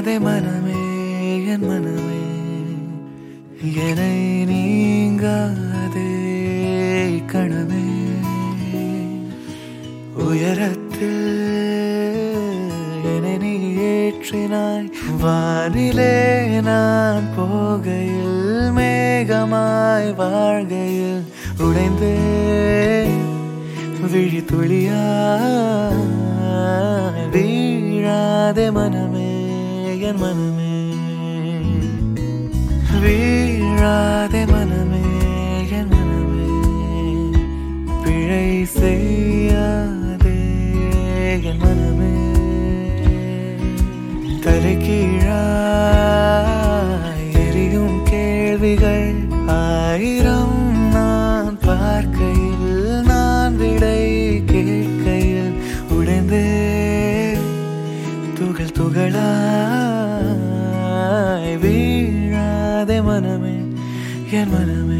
மனமே என் மனமே என்னை நீங்காதே கணமே உயரத்தில் என்னை நீ ஏற்றினாய் வானிலே நான் போகையில் மேகமாய் வாழ்கையில் உடைந்தே விழி துளியாய் வீழாதே மனமே என் மனமே வீழாதே மனமே என் மனமே பிழை செய்யாதே என் மனமே தலைகீழாய் எரியும் கேள்விகள் ஆயிரம் நான் பார்க்கையில் நான் விடை கேட்கையில் உடைந்தே துகள் துகளாய் வீழாதே மனமே என் மனமே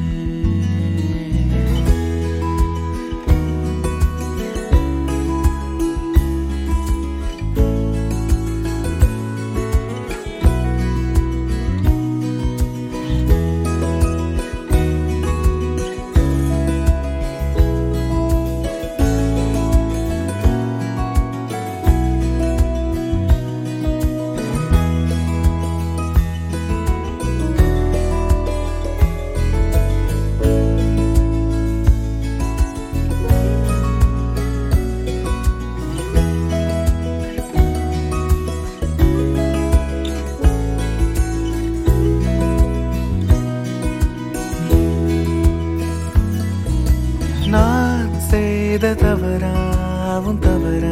நான் செய்த தவறாவும் தவறா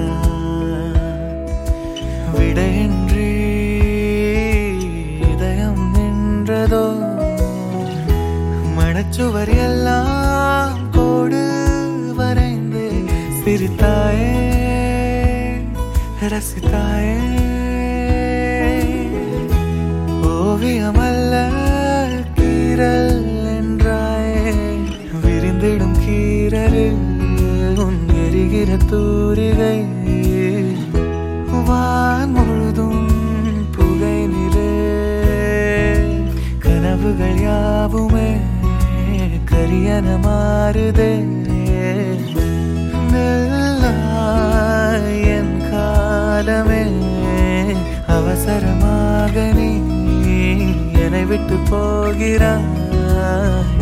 விடையின்றி இதயம் நின்றதோ மனச்சுவர் எல்லாம் கோடு வரைந்து சிரித்தாயே ரசித்தாயே ஓவியமல்ல கீரல் என்றாயே விரிந்திடும் கீரலில் உன் எரிகிற தூரிகை வான் முழுதும் புகை நிலே கனவுகள் யாவுமே கரியன மாறுதே என் காலமே அவசரமாக நீ என்னை விட்டு போகிறாய்